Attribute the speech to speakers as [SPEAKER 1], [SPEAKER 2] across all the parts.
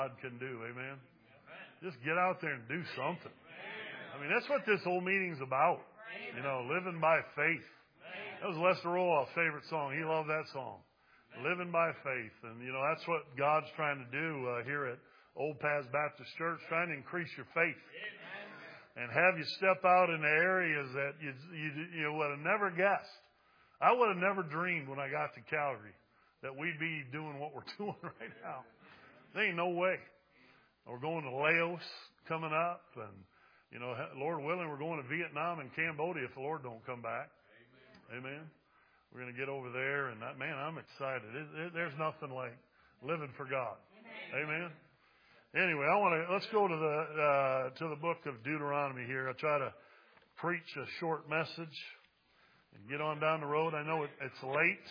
[SPEAKER 1] God can do. Amen. Just get out there and do something. I mean, that's what this whole meeting's about. You know, living by faith. That was Lester Roloff's favorite song. He loved that song. Living by faith. And, you know, that's what God's trying to do here at Old Paths Baptist Church, trying to increase your faith. And have you step out in the areas that you would have never guessed. I would have never dreamed when I got to Calgary that we'd be doing what we're doing right now. There ain't no way. We're going to Laos coming up, and, you know, Lord willing, we're going to Vietnam and Cambodia if the Lord don't come back. Amen. We're going to get over there, and man, I'm excited. There's nothing like living for God. Amen. Anyway, let's go to the book of Deuteronomy here. I'll try to preach a short message and get on down the road. I know it's late.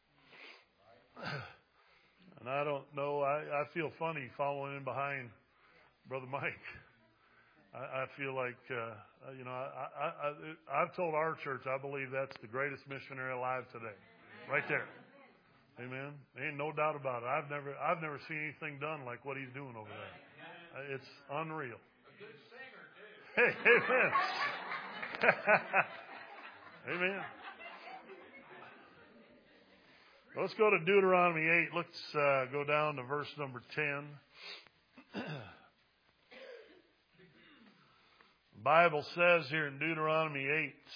[SPEAKER 1] And I don't know, I feel funny following in behind Brother Mike. I feel like, you know, I've told our church I believe that's the greatest missionary alive today. Right there. Amen. Ain't no doubt about it. I've never seen anything done like what he's doing over there. It's unreal. A good singer, too. Hey, amen. Amen. Let's go to Deuteronomy 8. Let's go down to verse number 10. The Bible says here in Deuteronomy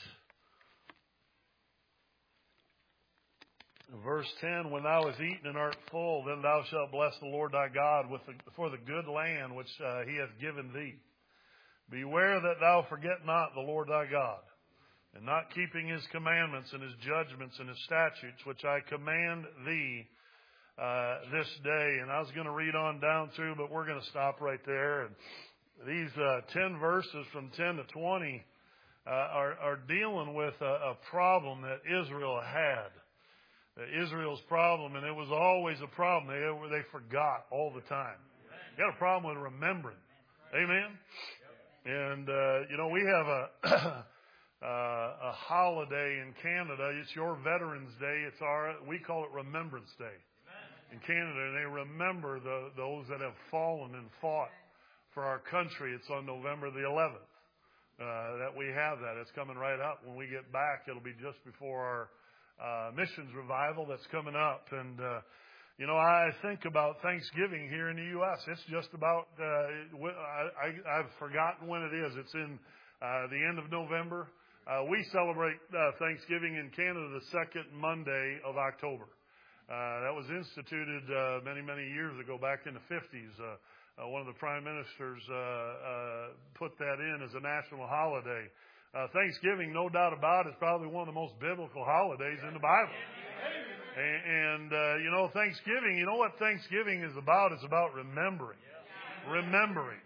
[SPEAKER 1] 8, verse 10, when thou hast eaten and art full, then thou shalt bless the Lord thy God for the good land which he hath given thee. Beware that thou forget not the Lord thy God, and not keeping his commandments and his judgments and his statutes, which I command thee this day. And I was going to read on down through, but we're going to stop right there. And these 10 verses from 10 to 20 are dealing with a problem that Israel had. Israel's problem, and it was always a problem. They forgot all the time. They had a problem with remembering. Amen? And, you know, we have a holiday in Canada. It's your Veterans Day. We call it Remembrance Day in Canada, and they remember those that have fallen and fought for our country. It's on November the 11th that we have that. It's coming right up. When we get back, it'll be just before our missions revival that's coming up. And you know, I think about Thanksgiving here in the U.S. It's just about I've forgotten when it is. It's in the end of November. We celebrate Thanksgiving in Canada the second Monday of October. That was instituted many years ago, back in the 50s. One of the prime ministers put that in as a national holiday. Thanksgiving, no doubt about it, is probably one of the most biblical holidays in the Bible. And you know, Thanksgiving, you know what Thanksgiving is about? It's about remembering. Remembering.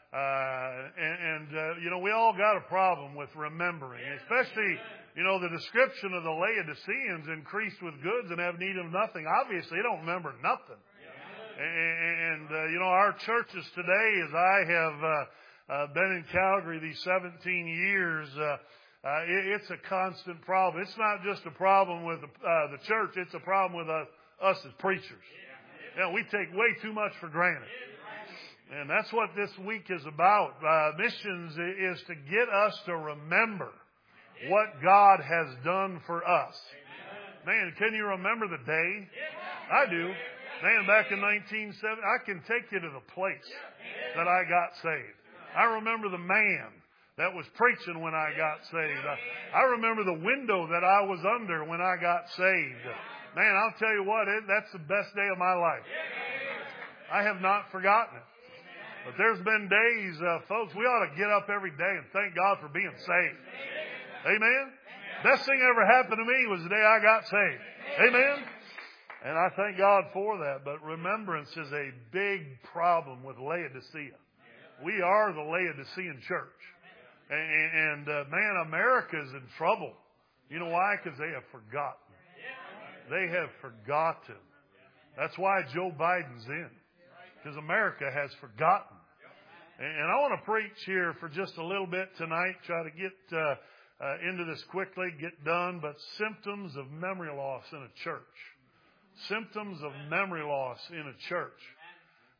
[SPEAKER 1] You know, we all got a problem with remembering, especially, you know, the description of the Laodiceans increased with goods and have need of nothing. Obviously, they don't remember nothing. You know, our churches today, as I have been in Calgary these 17 years, it's a constant problem. It's not just a problem with the church. It's a problem with us as preachers. You know, we take way too much for granted. And that's what this week is about. Missions is to get us to remember what God has done for us. Man, can you remember the day? I do. Man, back in 1970, I can take you to the place that I got saved. I remember the man that was preaching when I got saved. I remember the window that I was under when I got saved. Man, I'll tell you what, that's the best day of my life. I have not forgotten it. But there's been days, folks, we ought to get up every day and thank God for being saved. Amen? Best thing ever happened to me was the day I got saved. Amen? And I thank God for that. But remembrance is a big problem with Laodicea. We are the Laodicean church. And man, America's in trouble. You know why? Because they have forgotten. They have forgotten. That's why Joe Biden's in. Because America has forgotten. And I want to preach here for just a little bit tonight. Try to get into this quickly, get done. But symptoms of memory loss in a church. Symptoms of memory loss in a church.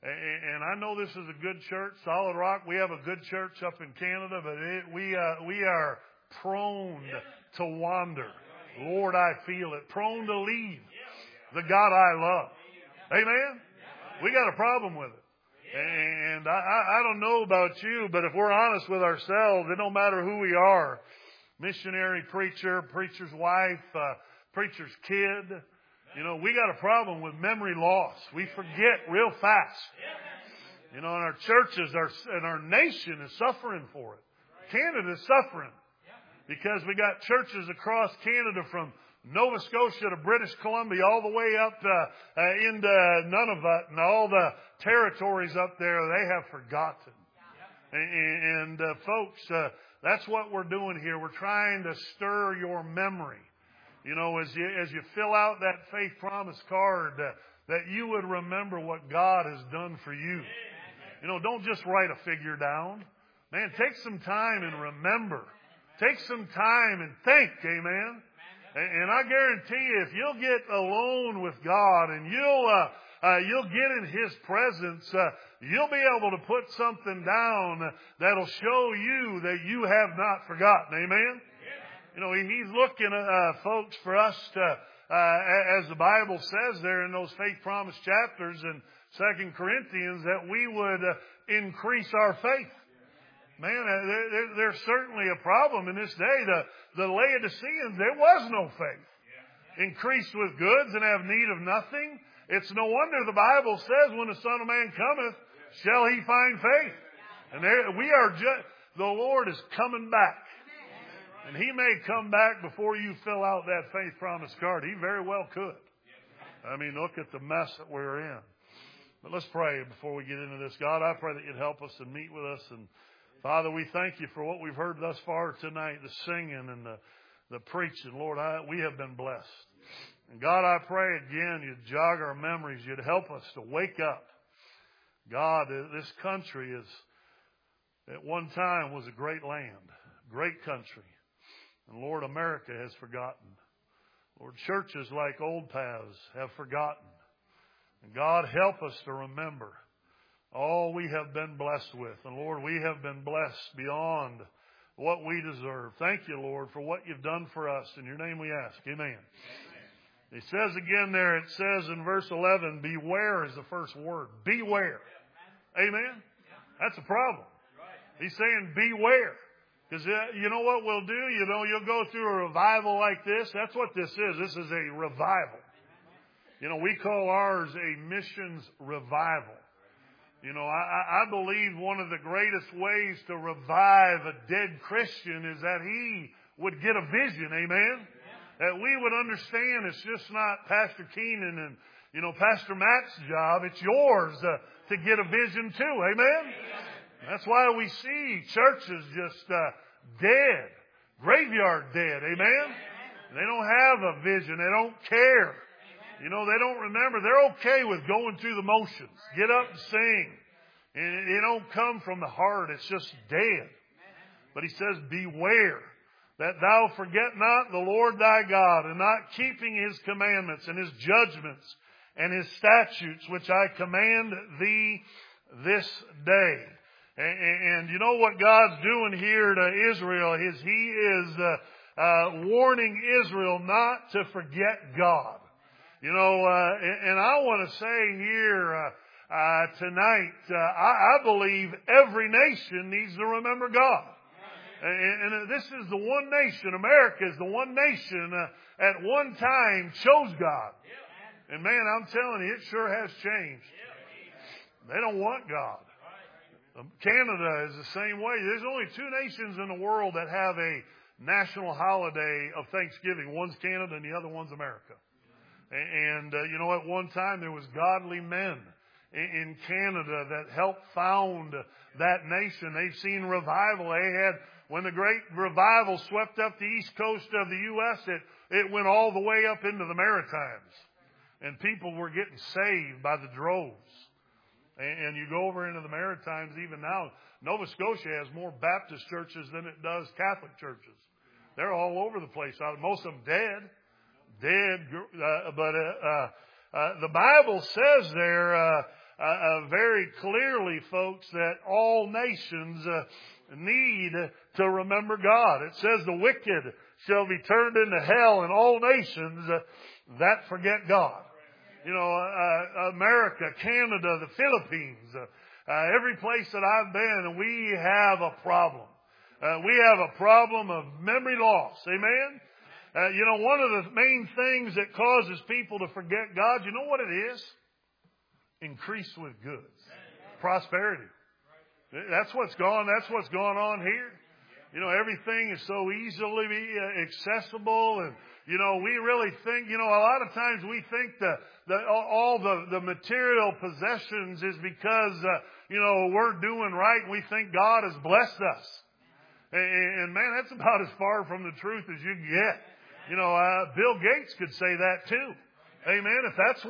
[SPEAKER 1] And I know this is a good church, Solid Rock. We have a good church up in Canada, but we are prone to wander. Lord, I feel it. Prone to leave the God I love. Amen? We got a problem with it. And I don't know about you, but if we're honest with ourselves, it don't matter who we are. Missionary, preacher, preacher's wife, preacher's kid. You know, we got a problem with memory loss. We forget real fast. You know, and our churches and our nation is suffering for it. Canada is suffering because we got churches across Canada from Nova Scotia to British Columbia all the way up into Nunavut and all the territories up there. They have forgotten. And folks, that's what we're doing here. We're trying to stir your memory. You know, as you fill out that faith promise card, that you would remember what God has done for you. You know, don't just write a figure down. Man, take some time and remember. Take some time and think, amen? And I guarantee you, if you'll get alone with God and you'll get in His presence, you'll be able to put something down that'll show you that you have not forgotten, amen? You know, He's looking, folks, for us to, as the Bible says there in those faith promise chapters in 2 Corinthians, that we would increase our faith. Man, there's certainly a problem in this day. The Laodiceans, there was no faith. Increased with goods and have need of nothing. It's no wonder the Bible says, when the Son of Man cometh, shall He find faith. And the Lord is coming back. And He may come back before you fill out that faith promise card. He very well could. I mean, look at the mess that we're in. But let's pray before we get into this. God, I pray that You'd help us and meet with us. And Father, we thank You for what we've heard thus far tonight, the singing and the preaching. Lord, we have been blessed. And God, I pray again, You'd jog our memories. You'd help us to wake up. God, this country at one time was a great land, great country. And Lord, America has forgotten. Lord, churches like Old Paths have forgotten. And God, help us to remember all we have been blessed with. And Lord, we have been blessed beyond what we deserve. Thank You, Lord, for what You've done for us. In Your name we ask. Amen. It says again there, it says in verse 11, beware is the first word. Beware. Amen? That's a problem. He's saying beware. Because you know what we'll do? You know, you'll go through a revival like this. That's what this is. This is a revival. You know, we call ours a missions revival. You know, I believe one of the greatest ways to revive a dead Christian is that he would get a vision, amen? That we would understand it's just not Pastor Keenan and, you know, Pastor Matt's job. It's yours to get a vision too, amen? That's why we see churches just dead, graveyard dead, amen? They don't have a vision. They don't care. You know, they don't remember. They're okay with going through the motions. Get up and sing. And it don't come from the heart. It's just dead. But He says, beware that thou forget not the Lord thy God, and not keeping His commandments and His judgments and His statutes, which I command thee this day. And you know what God's doing here to Israel is He is warning Israel not to forget God. You know, and I want to say here tonight, I believe every nation needs to remember God. And this is the one nation, America is the one nation at one time chose God. And man, I'm telling you, it sure has changed. They don't want God. Canada is the same way. There's only two nations in the world that have a national holiday of Thanksgiving. One's Canada and the other one's America. And you know, at one time there was godly men in Canada that helped found that nation. They've seen revival. When the great revival swept up the east coast of the U.S., it went all the way up into the Maritimes. And people were getting saved by the droves. And you go over into the Maritimes even now, Nova Scotia has more Baptist churches than it does Catholic churches. They're all over the place. Most of them dead. But the Bible says there, very clearly, folks, that all nations need to remember God. It says the wicked shall be turned into hell, and all nations that forget God. You know, America, Canada, the Philippines, every place that I've been, we have a problem. We have a problem of memory loss. Amen? You know, one of the main things that causes people to forget God, you know what it is? Increase with goods. Prosperity. That's what's going on here. You know, everything is so easily accessible, and you know, we really think, you know, a lot of times we think that all the material possessions is because you know, we're doing right. We think God has blessed us, and man, that's about as far from the truth as you can get. You know, Bill Gates could say that too. Amen. If that's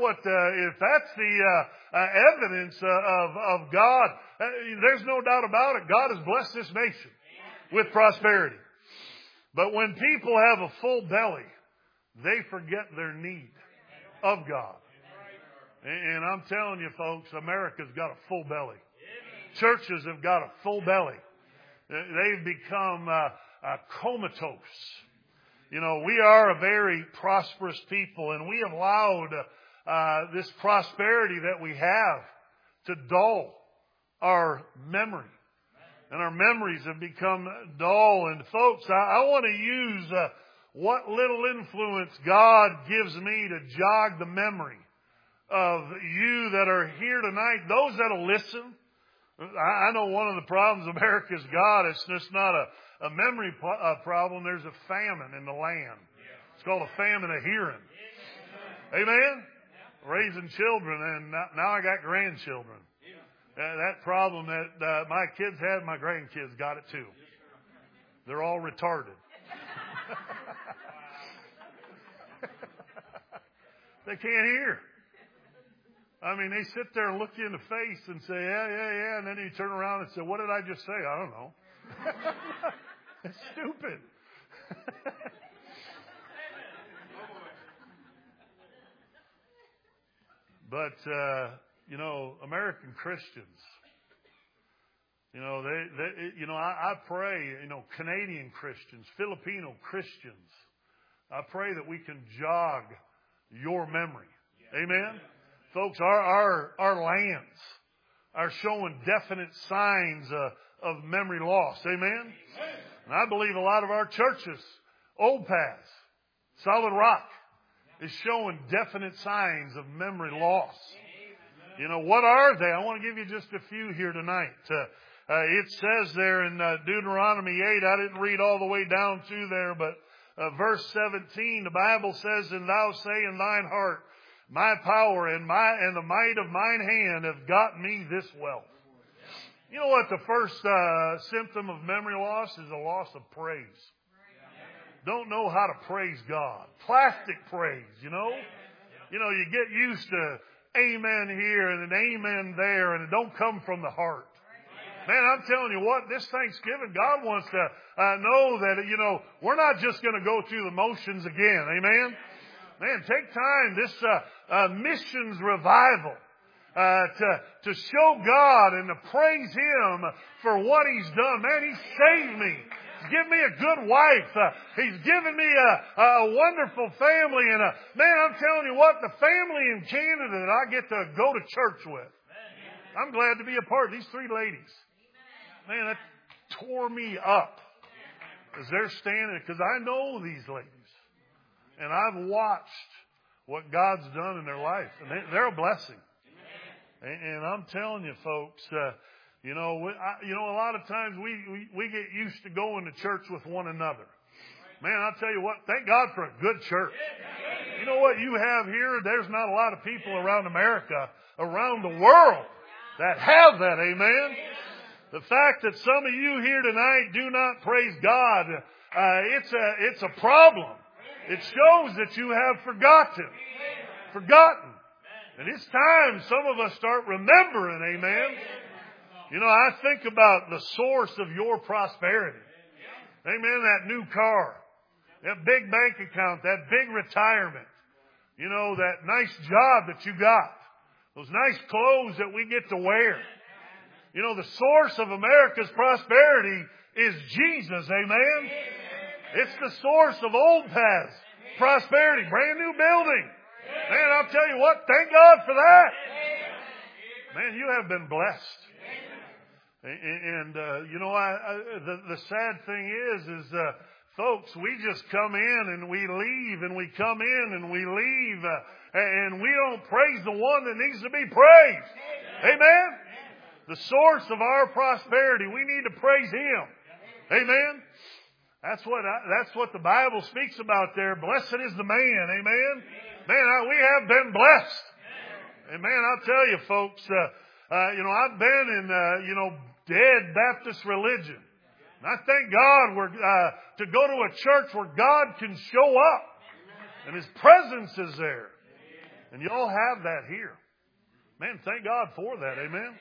[SPEAKER 1] the evidence of God, there's no doubt about it. God has blessed this nation with prosperity. But when people have a full belly, they forget their need of God. And I'm telling you, folks, America's got a full belly. Churches have got a full belly. They've become comatose. You know, we are a very prosperous people, and we have allowed this prosperity that we have to dull our memory. And our memories have become dull. And folks, I want to use what little influence God gives me to jog the memory of you that are here tonight, those that will listen. I know one of the problems America's got, it's just not a memory problem. There's a famine in the land. It's called a famine of hearing. Amen? Raising children, and now I got grandchildren. That problem that my kids had, my grandkids got it too. They're all retarded. They can't hear. I mean, they sit there and look you in the face and say, yeah. And then you turn around and say, what did I just say? I don't know. It's stupid. But, you know, American Christians, you know, I pray, you know, Canadian Christians, Filipino Christians, I pray that we can jog your memory. Amen? Folks, our lands are showing definite signs of memory loss. Amen? And I believe a lot of our churches, Old Paths, Solid Rock, is showing definite signs of memory loss. You know, what are they? I want to give you just a few here tonight. It says there in Deuteronomy 8, I didn't read all the way down through there, but verse 17, the Bible says, and thou say in thine heart, my power and the might of mine hand have got me this wealth. You know what the first symptom of memory loss is? A loss of praise. Don't know how to praise God. Plastic praise, you know. You know, you get used to amen here and an amen there, and it don't come from the heart. Man, I'm telling you what, this Thanksgiving, God wants to know that, you know, we're not just going to go through the motions again. Amen? Man, take time, this missions revival, to show God and to praise Him for what He's done. Man, He saved me. He's given me a good wife. He's given me a wonderful family. And man, I'm telling you what, the family in Canada that I get to go to church with, I'm glad to be a part of these three ladies. Man, that tore me up as they're standing, because I know these ladies. And I've watched what God's done in their life. And they're a blessing. And I'm telling you, folks, you know, a lot of times we get used to going to church with one another. Man, I'll tell you what, thank God for a good church. You know what you have here? There's not a lot of people around America, around the world, that have that. Amen? The fact that some of you here tonight do not praise God, it's a problem. It shows that you have forgotten. And it's time some of us start remembering, amen. You know, I think about the source of your prosperity. Amen, that new car, that big bank account, that big retirement. You know, that nice job that you got. Those nice clothes that we get to wear. You know, the source of America's prosperity is Jesus, amen? It's the source of Old Paths prosperity, brand new building. Man, I'll tell you what, thank God for that. Man, you have been blessed. And you know, the sad thing is folks, we just come in and we leave, and we come in and we leave, and we don't praise the one that needs to be praised. Amen? The source of our prosperity, we need to praise Him. Amen? That's what the Bible speaks about there. Blessed is the man. Amen? Man, we have been blessed. And man, I'll tell you folks, you know, I've been in, you know, dead Baptist religion. And I thank God to go to a church where God can show up and His presence is there. And y'all have that here. Man, thank God for that. Amen.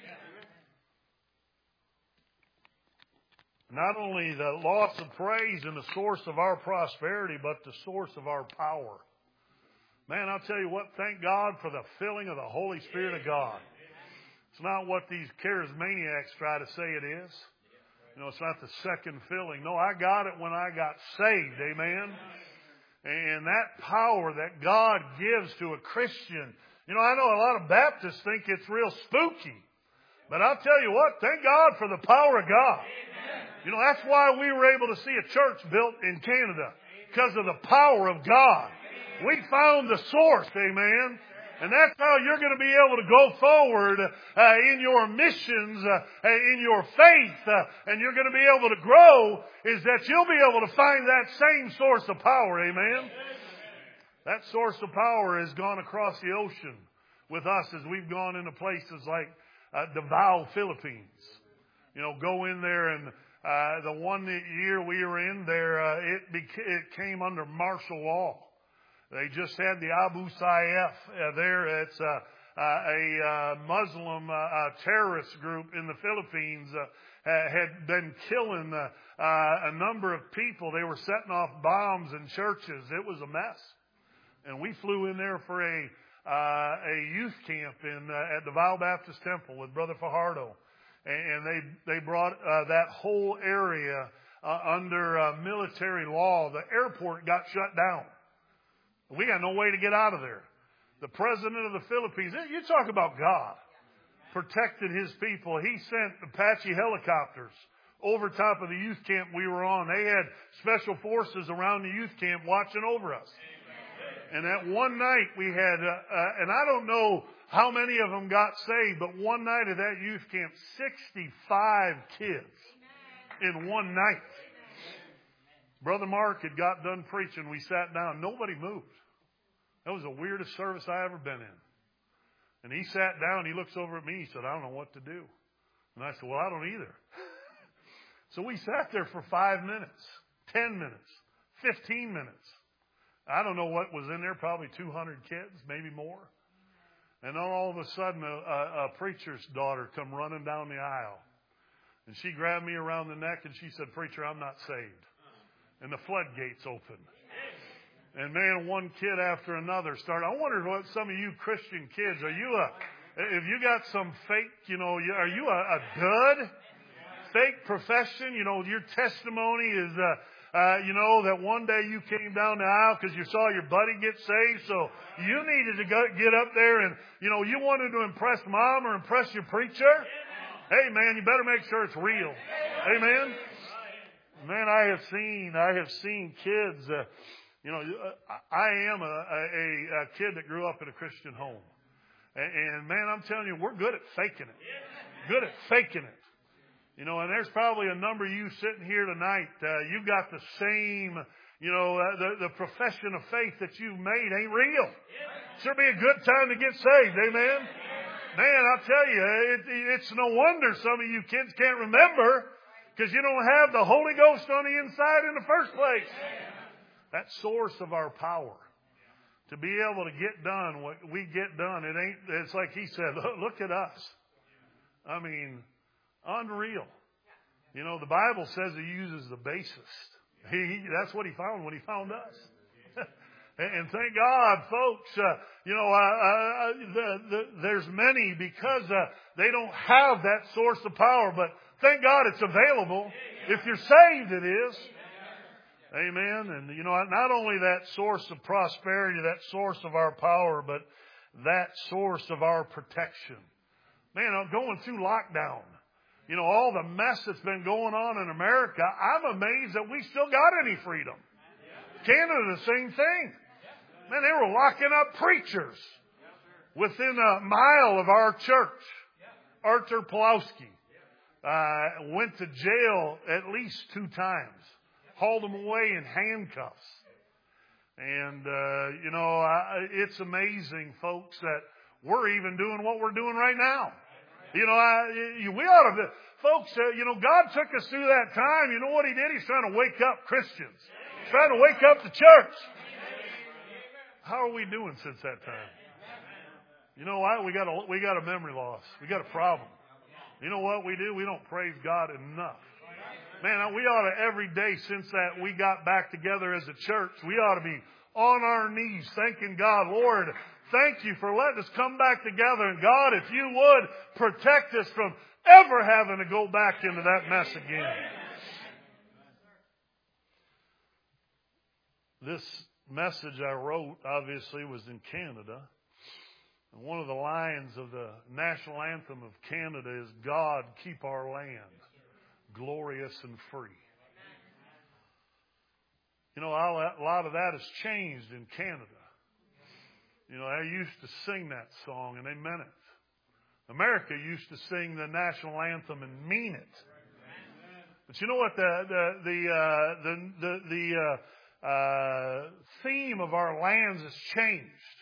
[SPEAKER 1] Not only the loss of praise and the source of our prosperity, but the source of our power. Man, I'll tell you what, thank God for the filling of the Holy Spirit of God. It's not what these charismaniacs try to say it is. You know, it's not the second filling. No, I got it when I got saved. Amen. And that power that God gives to a Christian. You know, I know a lot of Baptists think it's real spooky. But I'll tell you what, thank God for the power of God. You know, that's why we were able to see a church built in Canada. Because of the power of God. We found the source. Amen. And that's how you're going to be able to go forward in your missions, in your faith, and you're going to be able to grow, is that you'll be able to find that same source of power. Amen? That source of power has gone across the ocean with us as we've gone into places like Davao, Philippines. You know, go in there, and the one year we were in there, it came under martial law. They just had the Abu Sayyaf there. It's a Muslim terrorist group in the Philippines had been killing a number of people. They were setting off bombs in churches. It was a mess. And we flew in there for a youth camp at the Davao Baptist Temple with Brother Fajardo. And they brought that whole area under military law. The airport got shut down. We got no way to get out of there. The president of the Philippines, you talk about God, protected His people. He sent Apache helicopters over top of the youth camp we were on. They had special forces around the youth camp watching over us. And that one night we had, and I don't know how many of them got saved, but one night at that youth camp, 65 kids in one night. Brother Mark had got done preaching. We sat down. Nobody moved. That was the weirdest service I ever been in. And he sat down. He looks over at me. He said, I don't know what to do. And I said, well, I don't either. So we sat there for 5 minutes, 10 minutes, 15 minutes. I don't know what was in there, probably 200 kids, maybe more. And then all of a sudden, a preacher's daughter come running down the aisle. And she grabbed me around the neck and she said, Preacher, I'm not saved. And the floodgates opened. And man, one kid after another started. I wonder what some of you Christian kids, if you got some fake, you know, are you a dud? Fake profession? You know, your testimony is, you know, that one day you came down the aisle because you saw your buddy get saved. So you needed to get up there and, you know, you wanted to impress mom or impress your preacher. Hey man, you better make sure it's real. Amen. Man, I have seen kids, you know, I am a kid that grew up in a Christian home. And man, I'm telling you, we're good at faking it. Good at faking it. You know, and there's probably a number of you sitting here tonight, you've got the same, you know, the profession of faith that you've made ain't real. Sure be a good time to get saved. Amen. Man, I'll tell you, it's no wonder some of you kids can't remember. Because you don't have the Holy Ghost on the inside in the first place. That source of our power. To be able to get done what we get done. It's like he said, look at us. I mean, unreal. You know, the Bible says He uses the basest. That's what He found when He found us. And thank God, folks, there's many because they don't have that source of power. But thank God it's available. If you're saved, it is. Amen. And, not only that source of prosperity, that source of our power, but that source of our protection. Man, I'm going through lockdown. All the mess that's been going on in America, I'm amazed that we still got any freedom. Canada, the same thing. Man, they were locking up preachers within a mile of our church. Arthur Pawlowski went to jail at least 2 times. Hauled him away in handcuffs. And, it's amazing, folks, that we're even doing what we're doing right now. We ought to, folks, God took us through that time. You know what He did? He's trying to wake up Christians. He's trying to wake up the church. How are we doing since that time? You know what? We got a memory loss. We got a problem. You know what we do? We don't praise God enough. Man, we ought to every day since that we got back together as a church, we ought to be on our knees thanking God. Lord, thank you for letting us come back together. And God, if you would, protect us from ever having to go back into that mess again. This message I wrote, obviously, was in Canada. And one of the lines of the national anthem of Canada is, God, keep our land glorious and free. A lot of that has changed in Canada. I used to sing that song and they meant it. America used to sing the national anthem and mean it. But you know what? The theme of our lands has changed.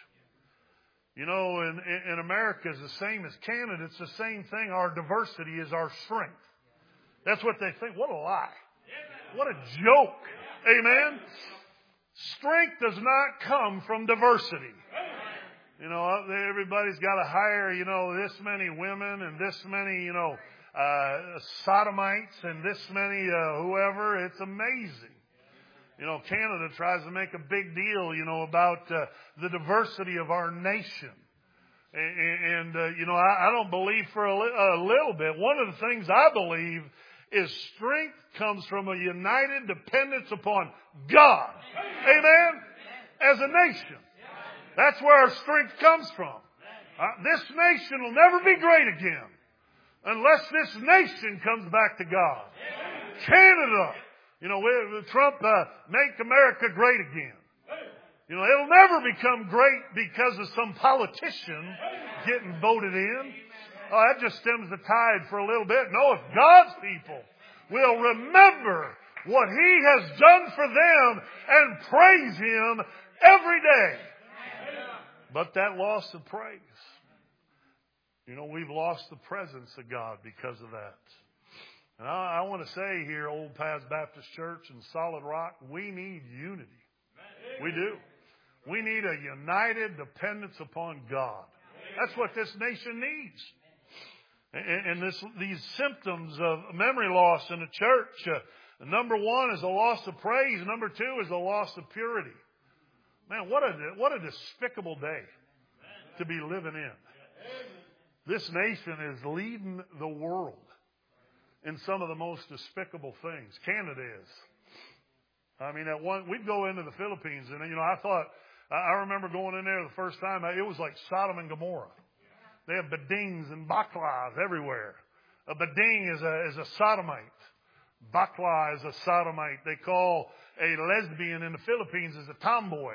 [SPEAKER 1] In America is the same as Canada. It's the same thing. Our diversity is our strength. That's what they think. What a lie. What a joke. Amen. Strength does not come from diversity. Everybody's got to hire, this many women and this many, sodomites and this many, whoever. It's amazing. Canada tries to make a big deal, about the diversity of our nation. And I don't believe for a little bit. One of the things I believe is strength comes from a united dependence upon God. Amen? As a nation. That's where our strength comes from. This nation will never be great again unless this nation comes back to God. Canada, Trump, make America great again. It'll never become great because of some politician getting voted in. Oh, that just stems the tide for a little bit. No, if God's people will remember what He has done for them and praise Him every day. But that loss of praise. We've lost the presence of God because of that. And I want to say here, Old Paths Baptist Church and Solid Rock, we need unity. We do. We need a united dependence upon God. That's what this nation needs. And these symptoms of memory loss in the church, number 1 is a loss of praise. Number 2 is a loss of purity. Man, what a despicable day to be living in. This nation is leading the world in some of the most despicable things. Canada is. I mean, we'd go into the Philippines, and I remember going in there the first time. It was like Sodom and Gomorrah. They have bedings and baklas everywhere. A beding is a sodomite. Bakla is a sodomite. They call a lesbian in the Philippines is a tomboy.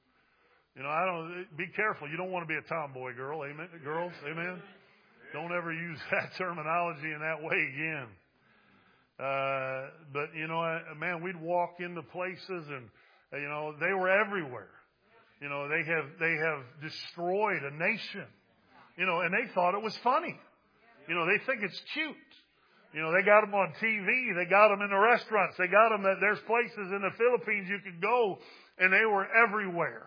[SPEAKER 1] Be careful. You don't want to be a tomboy girl. Amen. Girls, amen. Don't ever use that terminology in that way again. But man, we'd walk into places and they were everywhere. They have destroyed a nation. And they thought it was funny. They think it's cute. They got them on TV. They got them in the restaurants. They got them there's places in the Philippines you could go, and they were everywhere.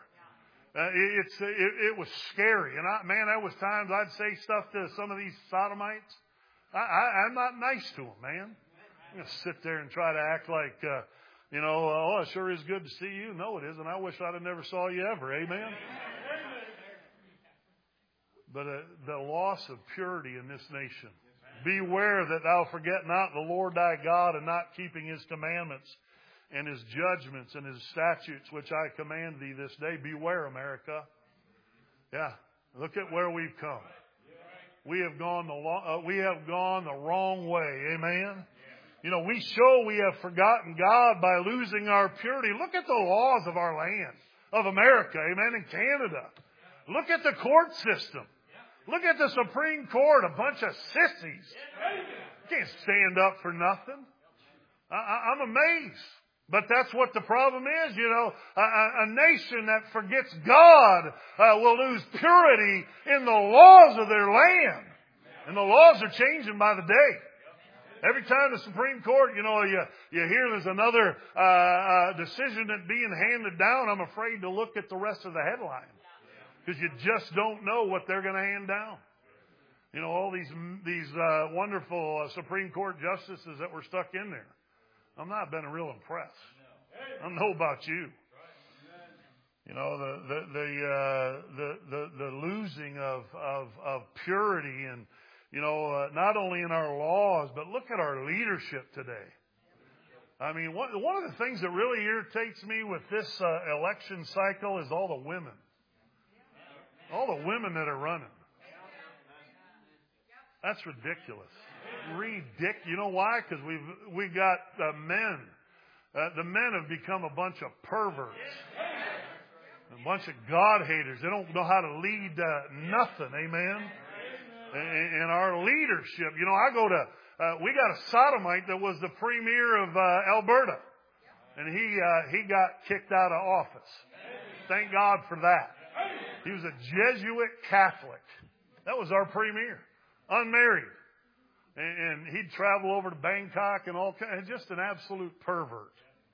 [SPEAKER 1] It was scary. And there was times I'd say stuff to some of these sodomites. I'm not nice to them, man. I'm going to sit there and try to act like, Oh, it sure is good to see you. No, it isn't. I wish I'd have never saw you ever. Amen. But the loss of purity in this nation. Beware that thou forget not the Lord thy God, and not keeping his commandments and his judgments and his statutes, which I command thee this day. Beware, America. Yeah. Look at where we've come. We have gone the wrong way. Amen. We show we have forgotten God by losing our purity. Look at the laws of our land, of America. Amen. And Canada. Look at the court system. Look at the Supreme Court, a bunch of sissies. Can't stand up for nothing. I'm amazed. But that's what the problem is, A nation that forgets God will lose purity in the laws of their land. And the laws are changing by the day. Every time the Supreme Court, you hear there's another decision that's being handed down, I'm afraid to look at the rest of the headline. Because you just don't know what they're going to hand down. All these wonderful Supreme Court justices that were stuck in there. I've not been real impressed. I don't know about you. The losing of purity, and not only in our laws, but look at our leadership today. I mean, one of the things that really irritates me with this election cycle is all the women. All the women that are running. That's ridiculous. You know why? Because we got men. The men have become a bunch of perverts. A bunch of God haters. They don't know how to lead nothing. Amen. And our leadership. I go to, we got a sodomite that was the premier of Alberta. And he got kicked out of office. Thank God for that. He was a Jesuit Catholic. That was our premier. Unmarried. And he'd travel over to Bangkok and all kinds. Just an absolute pervert.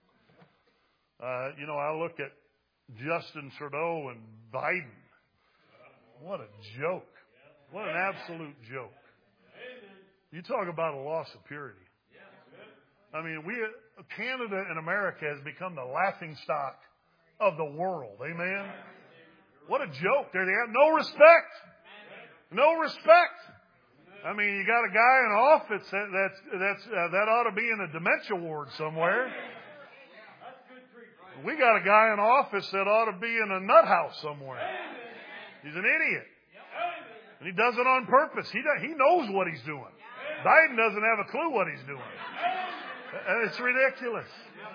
[SPEAKER 1] I look at Justin Trudeau and Biden. What a joke. What an absolute joke. You talk about a loss of purity. I mean, Canada and America has become the laughingstock of the world. Amen. What a joke. They have no respect. No respect. I mean, you got a guy in office that ought to be in a dementia ward somewhere. We got a guy in office that ought to be in a nut house somewhere. He's an idiot. And he does it on purpose. He knows what he's doing. Biden doesn't have a clue what he's doing. It's ridiculous.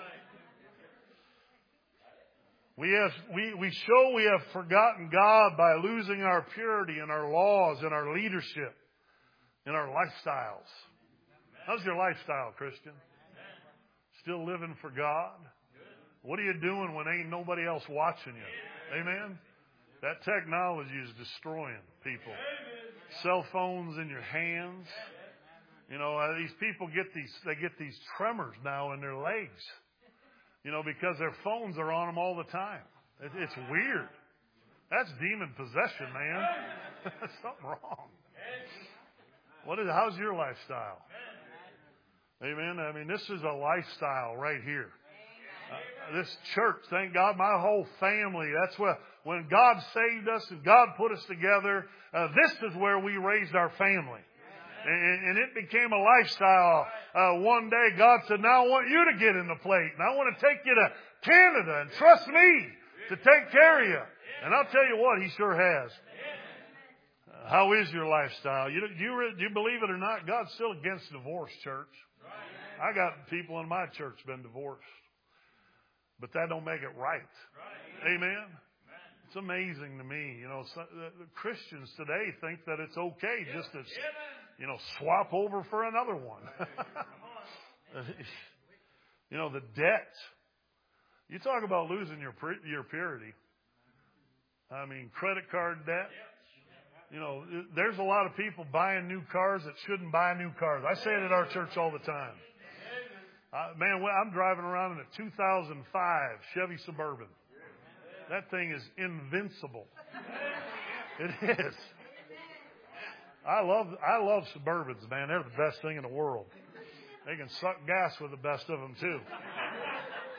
[SPEAKER 1] We show we have forgotten God by losing our purity in our laws, in our leadership, in our lifestyles. How's your lifestyle, Christian? Still living for God? What are you doing when ain't nobody else watching you? Amen? That technology is destroying people. Cell phones in your hands. These people get these tremors now in their legs. Because their phones are on them all the time. It's weird. That's demon possession, man. That's something wrong. How's your lifestyle? Amen. I mean, this is a lifestyle right here. This church, thank God, my whole family. That's when God saved us and God put us together. This is where we raised our family. And it became a lifestyle. One day God said, now I want you to get in the plate. And I want to take you to Canada and trust me to take care of you. And I'll tell you what, he sure has. How is your lifestyle? Do you believe it or not? God's still against divorce, church. I got people in my church been divorced. But that don't make it right. Amen. It's amazing to me. Christians today think that it's okay just to swap over for another one. The debt. You talk about losing your purity. I mean, credit card debt. There's a lot of people buying new cars that shouldn't buy new cars. I say it at our church all the time. I'm driving around in a 2005 Chevy Suburban. That thing is invincible. It is. I love Suburbans, man. They're the best thing in the world. They can suck gas with the best of them too.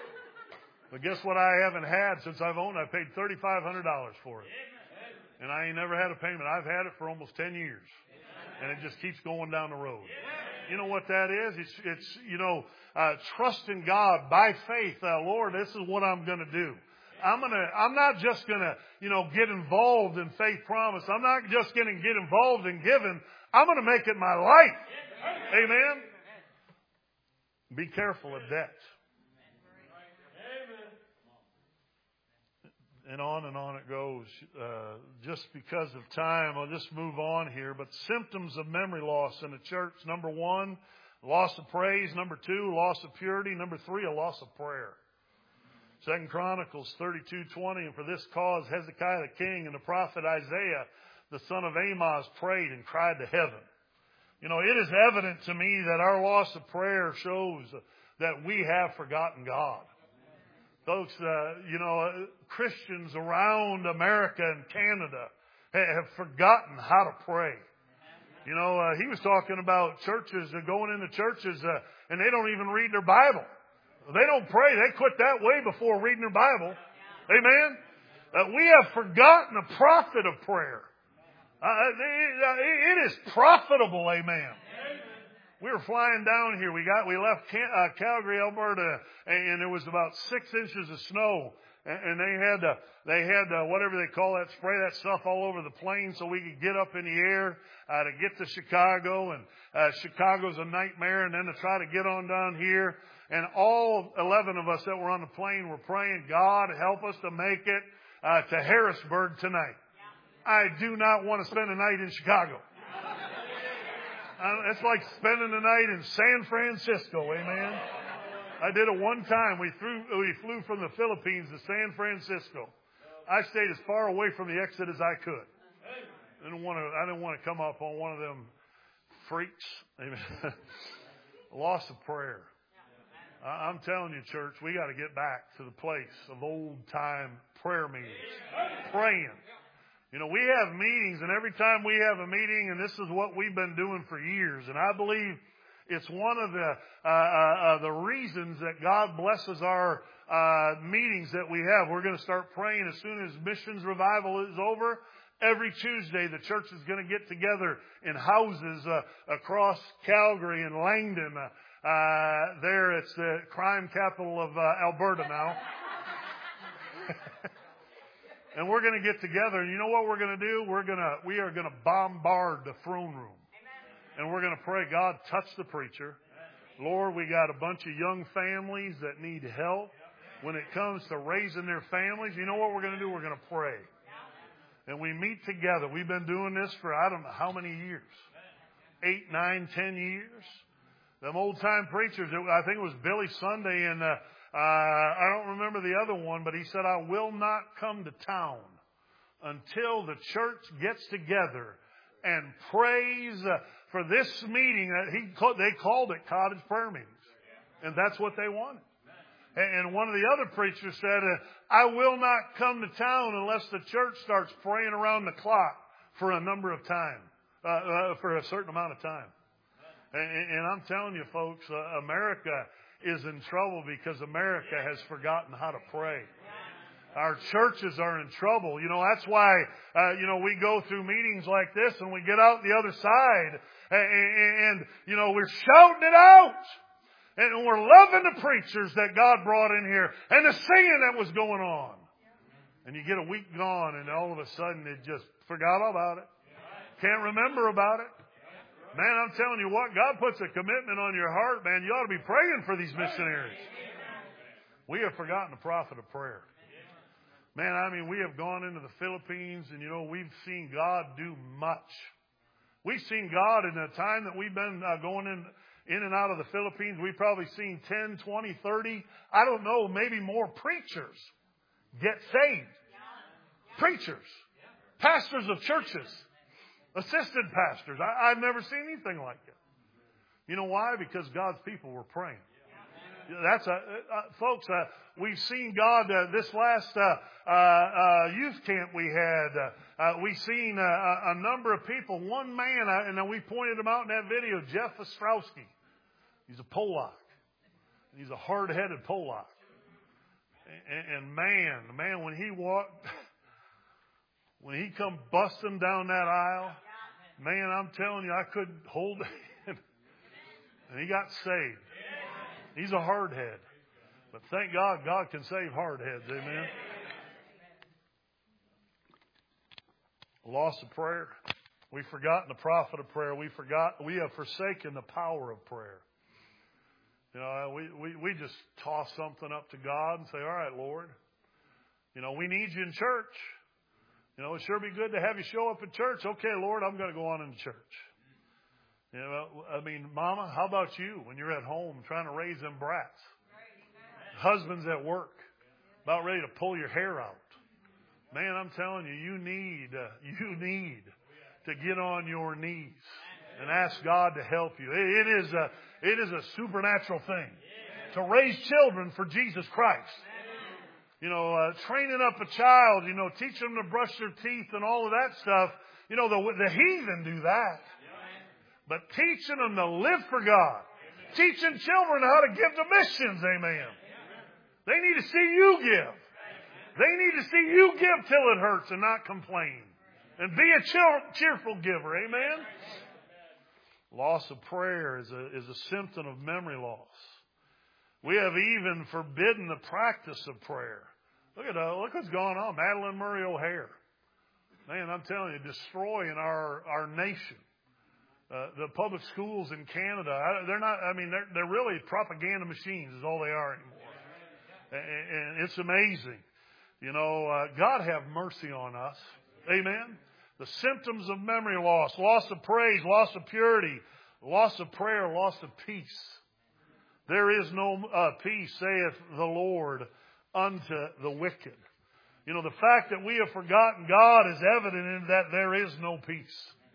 [SPEAKER 1] But guess what I haven't had since I've owned it? I paid $3,500 for it. And I ain't never had a payment. I've had it for almost 10 years. And it just keeps going down the road. You know what that is? It's trusting God by faith. Lord, this is what I'm going to do. I'm not just going to, get involved in faith promise. I'm not just going to get involved in giving. I'm going to make it my life. Amen. Be careful of debt. And on it goes. Just because of time, I'll just move on here. But symptoms of memory loss in the church. Number 1, loss of praise. Number 2, loss of purity. Number 3, a loss of prayer. 2 Chronicles 32:20. And for this cause Hezekiah the king and the prophet Isaiah, the son of Amoz, prayed and cried to heaven. It is evident to me that our loss of prayer shows that we have forgotten God. Folks, Christians around America and Canada have forgotten how to pray. He was talking about churches, going into churches, and they don't even read their Bible. They don't pray. They quit that way before reading their Bible. Amen? We have forgotten the profit of prayer. It is profitable, amen. We were flying down here. We left Calgary, Alberta, and there was about 6 inches of snow. And they had whatever they call that, spray that stuff all over the plane so we could get up in the air to get to Chicago. And Chicago's a nightmare. And then to try to get on down here. And all 11 of us that were on the plane were praying, God, help us to make it to Harrisburg tonight. I do not want to spend a night in Chicago. It's like spending the night in San Francisco, amen. I did it one time. We flew from the Philippines to San Francisco. I stayed as far away from the exit as I could. I didn't want to come up on one of them freaks. Amen. Loss of prayer. I'm telling you, church, we got to get back to the place of old time prayer meetings, praying. We have meetings, and every time we have a meeting, and this is what we've been doing for years, and I believe it's one of the reasons that God blesses our meetings that we have. We're going to start praying as soon as missions revival is over. Every Tuesday, the church is going to get together in houses across Calgary and Langdon. There, it's the crime capital of Alberta now. And we're going to get together, and you know what we're going to do? We are going to bombard the throne room. And we're going to pray, God, touch the preacher. Lord, we got a bunch of young families that need help. When it comes to raising their families, you know what we're going to do? We're going to pray. And we meet together. We've been doing this for I don't know how many years. 8, 9, 10 years. Them old time preachers, I think it was Billy Sunday and I don't remember the other one, but he said, I will not come to town until the church gets together and prays for this meeting. They called it cottage prayer meetings. And that's what they wanted. And one of the other preachers said, I will not come to town unless the church starts praying around the clock for a number of time, for a certain amount of time. And I'm telling you, folks, America is in trouble because America has forgotten how to pray. Our churches are in trouble. That's why, we go through meetings like this and we get out the other side and we're shouting it out. And we're loving the preachers that God brought in here and the singing that was going on. And you get a week gone and all of a sudden it just forgot about it. Can't remember about it. Man, I'm telling you what, God puts a commitment on your heart, man. You ought to be praying for these missionaries. We have forgotten the profit of prayer. Man, we have gone into the Philippines and, we've seen God do much. We've seen God in the time that we've been going in and out of the Philippines. We've probably seen 10, 20, 30, I don't know, maybe more preachers get saved. Preachers. Pastors of churches. Assistant pastors. I've never seen anything like it. You know why? Because God's people were praying. Folks, we've seen God this last youth camp we had. We've seen a number of people. One man, and we pointed him out in that video, Jeff Ostrowski. He's a Polak. He's a hard-headed Polak. And man, when he walked, when he come busting down that aisle, man, I'm telling you, I couldn't hold him. And he got saved. He's a hard head. But thank God, God can save hard heads. Amen. Loss of prayer. We've forgotten the profit of prayer. We have forsaken the power of prayer. You know, we just toss something up to God and say, all right, Lord, you know, we need you in church. You know, it sure be good to have you show up at church. Okay, Lord, I'm going to go on into church. You know, I mean, Mama, how about you when you're at home trying to raise them brats? Husbands at work, about ready to pull your hair out. Man, I'm telling you, you need to get on your knees and ask God to help you. It is a supernatural thing to raise children for Jesus Christ. You know, training up a child, you know, teaching them to brush their teeth and all of that stuff. You know, the heathen do that. But teaching them to live for God. Teaching children how to give to missions, amen. They need to see you give. They need to see you give till it hurts and not complain. And be a cheerful giver, amen. Loss of prayer is a symptom of memory loss. We have even forbidden the practice of prayer. Look what's going on. Madeline Murray O'Hare. Man, I'm telling you, destroying our nation. The public schools in Canada, they're really propaganda machines is all they are anymore. And it's amazing. You know, God have mercy on us. Amen. The symptoms of memory loss of praise, loss of purity, loss of prayer, loss of peace. There is no peace, saith the Lord, unto the wicked. You know, the fact that we have forgotten God is evident in that there is no peace.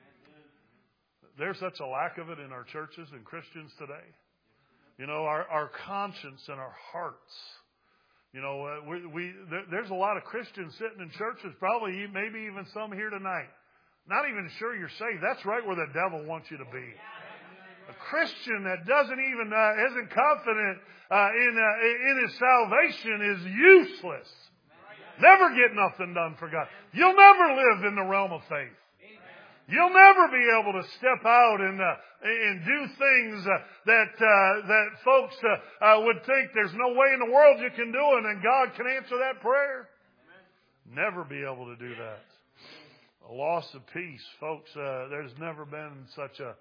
[SPEAKER 1] There's such a lack of it in our churches and Christians today. You know, our conscience and our hearts. You know, there's a lot of Christians sitting in churches, probably maybe even some here tonight. Not even sure you're saved. That's right where the devil wants you to be. A Christian that isn't confident in his salvation is useless. Never get nothing done for God. You'll never live in the realm of faith. You'll never be able to step out and do things that folks would think there's no way in the world you can do it and God can answer that prayer. Never be able to do that. A loss of peace, folks. There's never been such a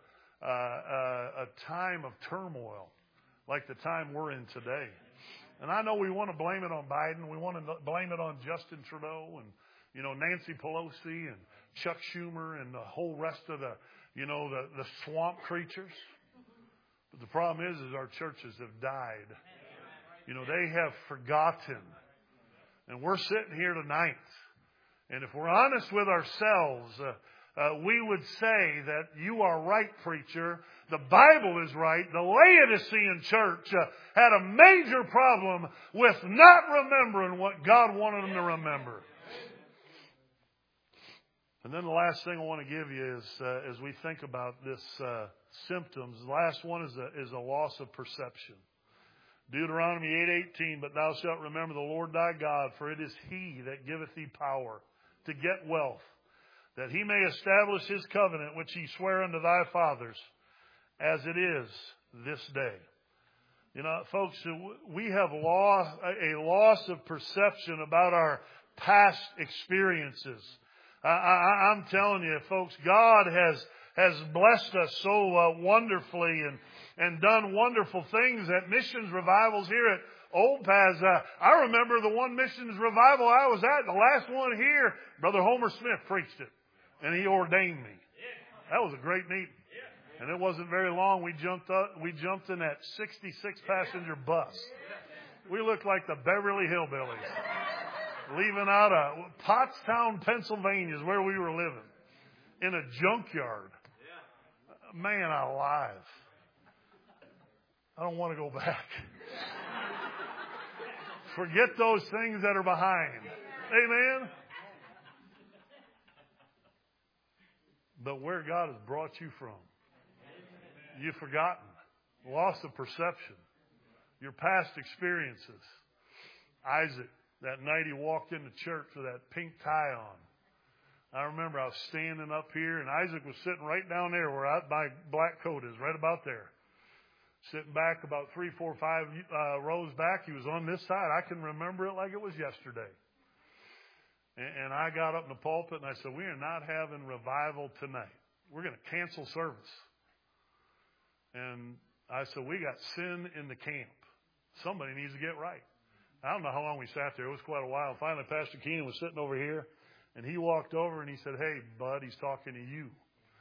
[SPEAKER 1] time of turmoil like the time we're in today. And I know we want to blame it on Biden. We want to blame it on Justin Trudeau and, you know, Nancy Pelosi and Chuck Schumer and the whole rest of the swamp creatures. But the problem is our churches have died. You know, they have forgotten. And we're sitting here tonight. And if we're honest with ourselves, we would say that you are right, preacher. The Bible is right. The Laodicean church had a major problem with not remembering what God wanted them to remember. And then the last thing I want to give you is, as we think about this symptoms, the last one is a loss of perception. Deuteronomy 8:18, but thou shalt remember the Lord thy God, for it is He that giveth thee power to get wealth, that He may establish His covenant, which He sware unto thy fathers, as it is this day. You know, folks, we have a loss of perception about our past experiences. I'm telling you, folks, God has blessed us so wonderfully and done wonderful things at missions revivals here at Old Paths. I remember the one missions revival I was at, the last one here, Brother Homer Smith preached it, and he ordained me. That was a great meeting. And it wasn't very long. We jumped in that 66-passenger bus. We looked like the Beverly Hillbillies. Leaving out of Pottstown, Pennsylvania is where we were living. In a junkyard. Man alive. I don't want to go back. Forget those things that are behind. Amen? But where God has brought you from. You've forgotten. Loss of perception. Your past experiences. Isaac, that night he walked into church with that pink tie on. I remember I was standing up here, and Isaac was sitting right down there where my black coat is, right about there. Sitting back about 3, 4, 5 rows back. He was on this side. I can remember it like it was yesterday. And I got up in the pulpit and I said, we are not having revival tonight. We're going to cancel service. And I said, we got sin in the camp. Somebody needs to get right. I don't know how long we sat there. It was quite a while. Finally, Pastor Keenan was sitting over here, and he walked over and he said, hey, bud, he's talking to you.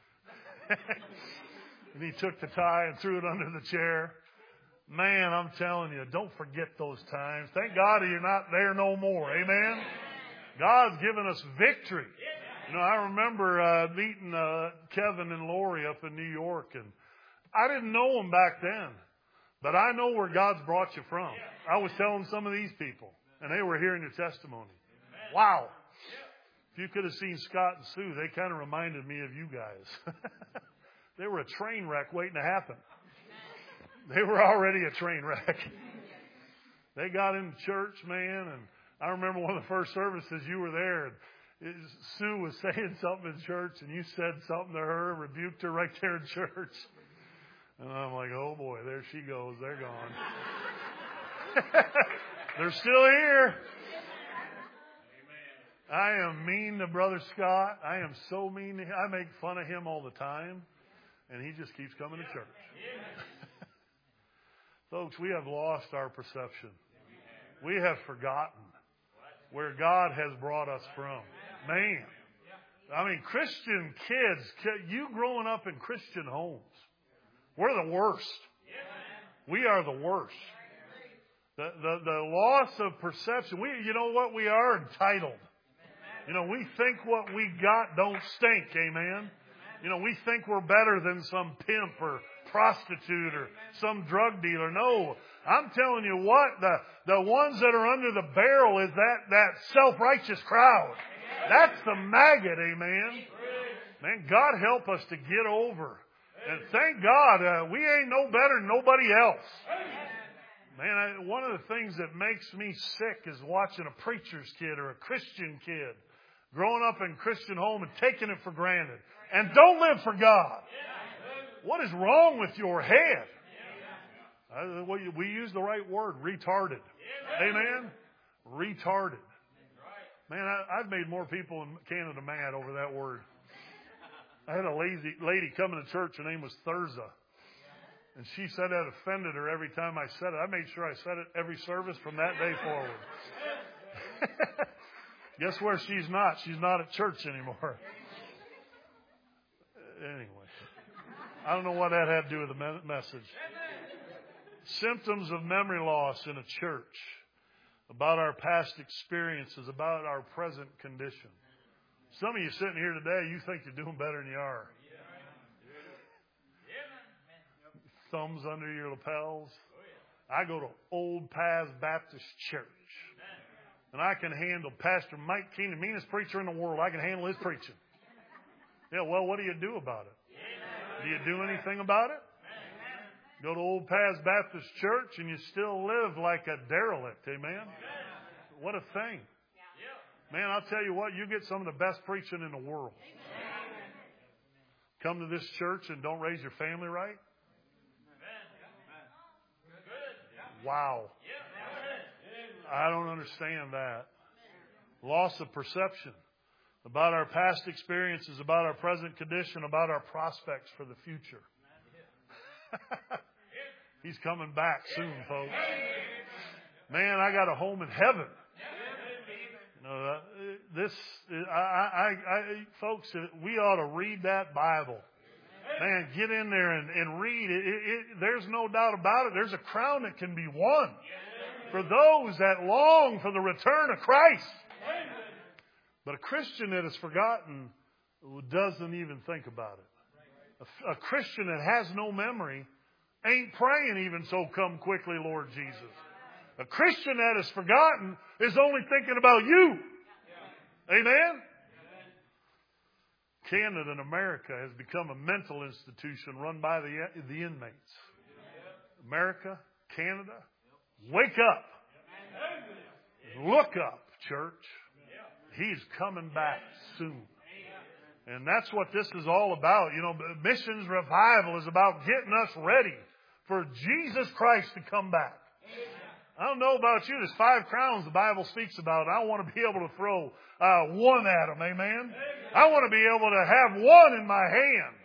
[SPEAKER 1] And he took the tie and threw it under the chair. Man, I'm telling you, don't forget those times. Thank God you're not there no more. Amen? God's given us victory. You know, I remember meeting Kevin and Lori up in New York, and I didn't know them back then, but I know where God's brought you from. I was telling some of these people, and they were hearing your testimony. Wow. If you could have seen Scott and Sue, they kind of reminded me of you guys. They were a train wreck waiting to happen. They were already a train wreck. They got into church, man, and I remember one of the first services you were there, and Sue was saying something in church, and you said something to her, rebuked her right there in church. And I'm like, oh boy, there she goes. They're gone. They're still here. I am mean to Brother Scott. I am so mean to him. I make fun of him all the time, and he just keeps coming to church. Folks, we have lost our perception. We have forgotten where God has brought us from. Man, I mean, Christian kids, you growing up in Christian homes, we're the worst. We are the worst. The loss of perception. You know what? We are entitled. You know, we think what we got don't stink. Amen. You know, we think we're better than some pimp or prostitute or some drug dealer. No, I'm telling you what, the ones that are under the barrel is that self-righteous crowd. That's the maggot, amen. Man, God help us to get over. And thank God, we ain't no better than nobody else. Man, one of the things that makes me sick is watching a preacher's kid or a Christian kid growing up in a Christian home and taking it for granted. And don't live for God. What is wrong with your head? We use the right word, retarded. Amen? Retarded. Man, I've made more people in Canada mad over that word. I had a lady come into church. Her name was Thurza. And she said that offended her every time I said it. I made sure I said it every service from that day forward. Guess where she's not? She's not at church anymore. Anyway, I don't know what that had to do with the message. Symptoms of memory loss in a church, about our past experiences, about our present condition. Some of you sitting here today, you think you're doing better than you are. Thumbs under your lapels. I go to Old Paths Baptist Church. And I can handle Pastor Mike Keenan, meanest preacher in the world. I can handle his preaching. Yeah, well, what do you do about it? Do you do anything about it? Go to Old Paths Baptist Church and you still live like a derelict. Amen? What a thing. Man, I'll tell you what, you get some of the best preaching in the world. Come to this church and don't raise your family right? Wow. I don't understand that. Loss of perception about our past experiences, about our present condition, about our prospects for the future. He's coming back soon, folks. Man, I got a home in heaven. Folks, we ought to read that Bible. Man, get in there and read it. There's no doubt about it. There's a crown that can be won for those that long for the return of Christ. But a Christian that has forgotten doesn't even think about it. A Christian that has no memory ain't praying even so come quickly, Lord Jesus. A Christian that has forgotten is only thinking about you. Amen? Canada and America has become a mental institution run by the inmates. America, Canada, wake up. Look up, church. He's coming back soon. And that's what this is all about. You know, missions revival is about getting us ready for Jesus Christ to come back. I don't know about you. There's 5 crowns the Bible speaks about. I want to be able to throw one at them. Amen? I want to be able to have one in my hand.